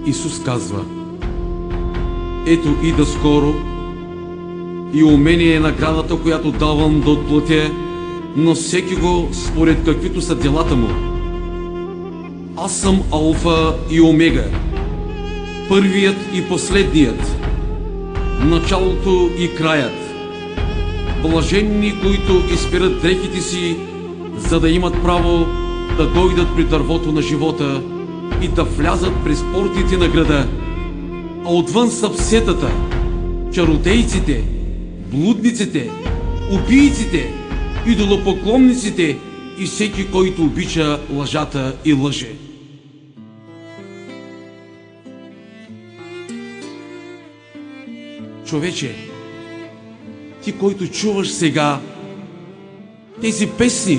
Исус казва: ето ида скоро и у мене е наградата, която давам да отплатя на всеки го според каквито са делата му. Аз съм Алфа и Омега, първият и последният, началото и краят. Блаженни, които изпират дрехите си, за да имат право да дойдат при дървото на живота и да влязат през портите на града. А отвън са псетата, чародейците, блудниците, убийците, идолопоклонниците и всеки, който обича лъжата и лъже. Човече, ти, който чуваш сега тези песни,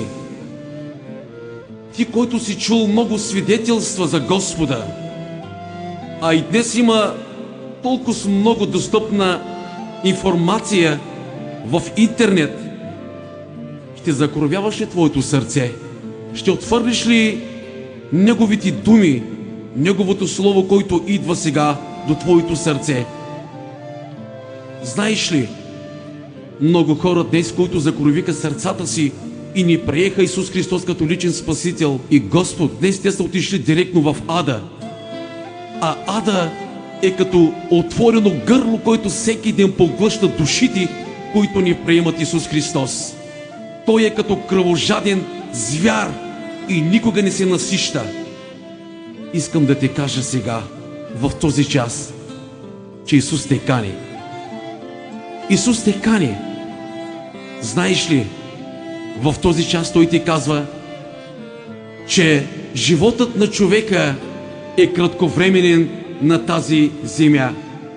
ти, който си чул много свидетелства за Господа, а и днес има толкова много достъпна информация в интернет, ще закоравяваш ли твоето сърце? Ще отвърлиш ли неговите думи, неговото слово, който идва сега до твоето сърце? Знаеш ли, много хора днес, които закоравиха сърцата си и ни приеха Исус Христос като личен Спасител и Господ, днес те са отишли директно в ада. А ада е като отворено гърло, което всеки ден поглъща душите, които ни приемат Исус Христос. Той е като кръвожаден звяр и никога не се насища. Искам да те кажа сега, в този час, че Исус те кани. Исус те кани. Знаеш ли, в този час Той ти казва, че животът на човека е кратковременен на тази земя.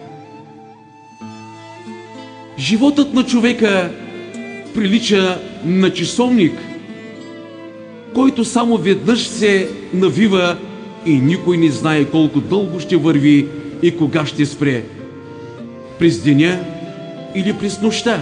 Животът на човека прилича на часовник, който само веднъж се навива и никой не знае колко дълго ще върви и кога ще спре. През деня или през нощта.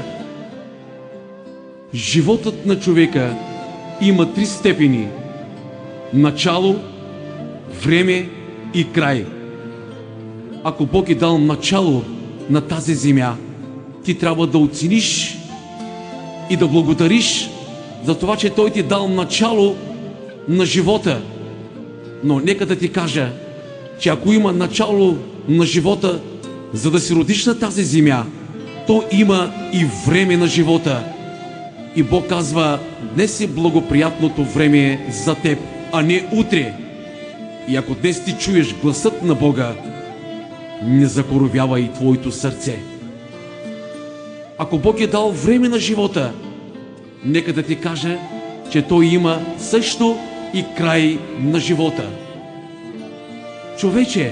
Животът на човека има 3 степени: начало, време и край. Ако Бог е дал начало на тази земя, ти трябва да оцениш и да благодариш за това, че Той ти е дал начало на живота. Но нека да ти кажа, че ако има начало на живота, за да се родиш на тази земя, то има и време на живота. И Бог казва, днес е благоприятното време за теб, а не утре. И ако днес ти чуеш гласът на Бога, не закоравявай твоето сърце. Ако Бог е дал време на живота, нека да ти кажа, че Той има също и край на живота. Човече,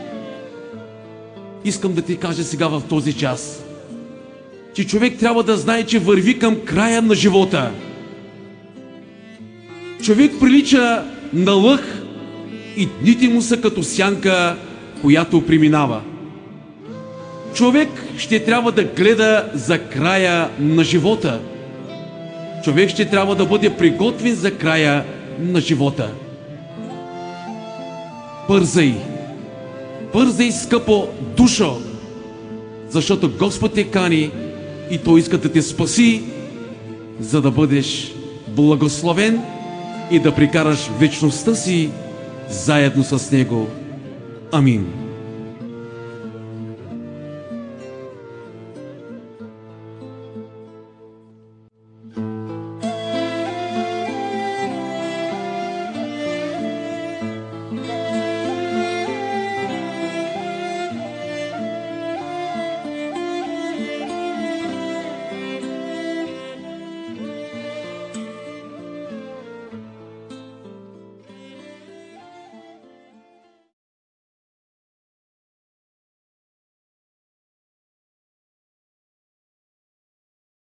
искам да ти кажа сега в този час, че човек трябва да знае, че върви към края на живота. Човек прилича на лъх и дните му са като сянка, която преминава. Човек ще трябва да гледа за края на живота. Човек ще трябва да бъде приготвен за края на живота. Бързай! Бързай, скъпо душо! Защото Господ те кани и Той иска да те спаси, за да бъдеш благословен и да прекараш вечността си заедно с Него. Амин.